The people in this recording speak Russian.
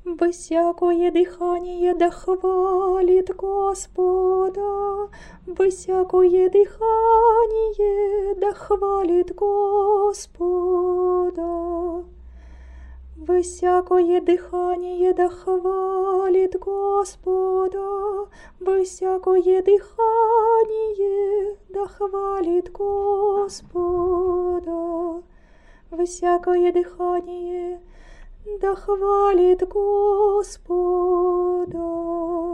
Всякое дыхание да хвалит Господа, всякое дыхание да хвалит Господа. Всякое дыхание да хвалит Господа, всякое дыхание да хвалит Господа, всякое дыхание да хвалит Господа.